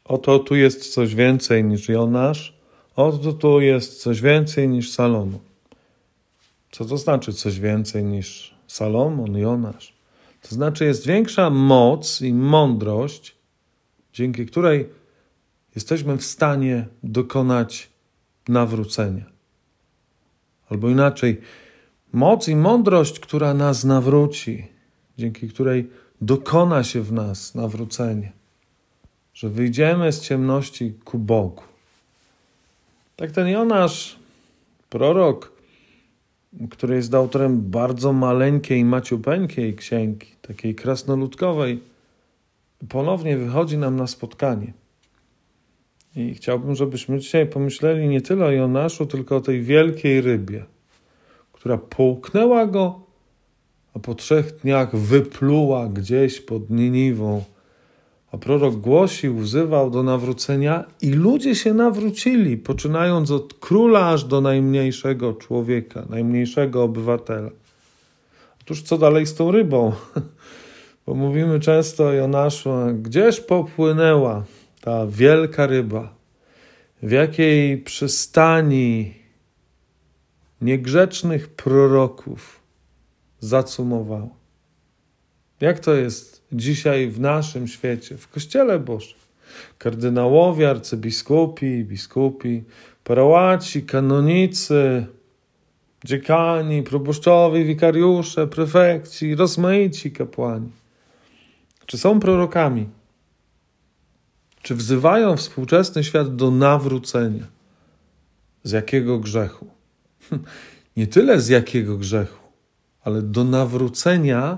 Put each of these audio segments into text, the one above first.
Oto tu jest coś więcej niż Jonasz, oto tu jest coś więcej niż Salomon. Co to znaczy coś więcej niż Salomon, Jonasz? To znaczy jest większa moc i mądrość, dzięki której jesteśmy w stanie dokonać nawrócenia. Albo inaczej, moc i mądrość, która nas nawróci, dzięki której dokona się w nas nawrócenie, że wyjdziemy z ciemności ku Bogu. Tak ten Jonasz, prorok, który jest autorem bardzo maleńkiej, maciupeńkiej księgi, takiej krasnoludkowej, ponownie wychodzi nam na spotkanie. I chciałbym, żebyśmy dzisiaj pomyśleli nie tyle o Jonaszu, tylko o tej wielkiej rybie, która połknęła go, a po 3 dniach wypluła gdzieś pod Niniwą. A prorok głosił, wzywał do nawrócenia i ludzie się nawrócili, poczynając od króla aż do najmniejszego człowieka, najmniejszego obywatela. Otóż co dalej z tą rybą? Bo mówimy często o Jonaszu, a gdzież popłynęła ta wielka ryba? W jakiej przystani niegrzecznych proroków zacumowała? Jak to jest dzisiaj w naszym świecie, w Kościele Bożym? Kardynałowie, arcybiskupi, biskupi, prałaci, kanonicy, dziekani, proboszczowie, wikariusze, prefekci, rozmaici kapłani. Czy są prorokami? Czy wzywają współczesny świat do nawrócenia? Z jakiego grzechu? Nie tyle z jakiego grzechu, ale do nawrócenia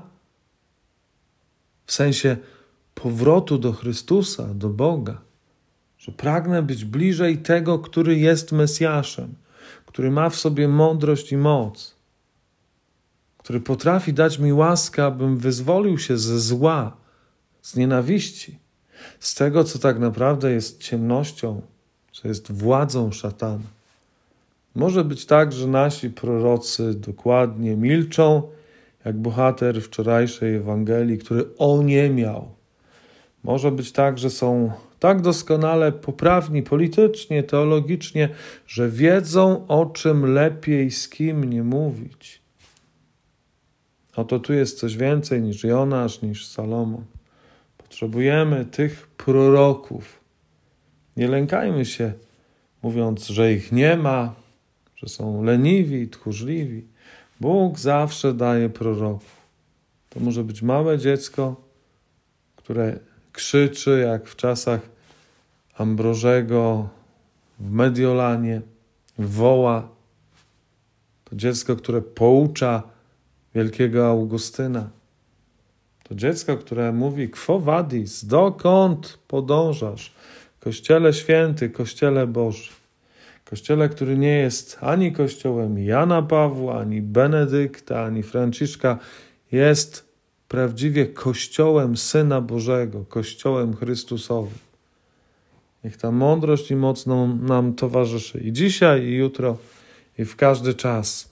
w sensie powrotu do Chrystusa, do Boga. Że pragnę być bliżej tego, który jest Mesjaszem, który ma w sobie mądrość i moc, który potrafi dać mi łaskę, abym wyzwolił się ze zła, z nienawiści, z tego, co tak naprawdę jest ciemnością, co jest władzą szatana. Może być tak, że nasi prorocy dokładnie milczą, jak bohater wczorajszej Ewangelii, który oniemiał. Może być tak, że są tak doskonale poprawni politycznie, teologicznie, że wiedzą, o czym lepiej z kim nie mówić. Oto tu jest coś więcej niż Jonasz, niż Salomon. Potrzebujemy tych proroków. Nie lękajmy się, mówiąc, że ich nie ma, że są leniwi, tchórzliwi. Bóg zawsze daje proroków. To może być małe dziecko, które krzyczy jak w czasach Ambrożego w Mediolanie, woła. To dziecko, które poucza wielkiego Augustyna. To dziecko, które mówi: Quo vadis, dokąd podążasz? Kościele święty, Kościele Boży. Kościele, który nie jest ani kościołem Jana Pawła, ani Benedykta, ani Franciszka, jest prawdziwie Kościołem Syna Bożego, Kościołem Chrystusowym. Niech ta mądrość i moc nam towarzyszy i dzisiaj, i jutro, i w każdy czas.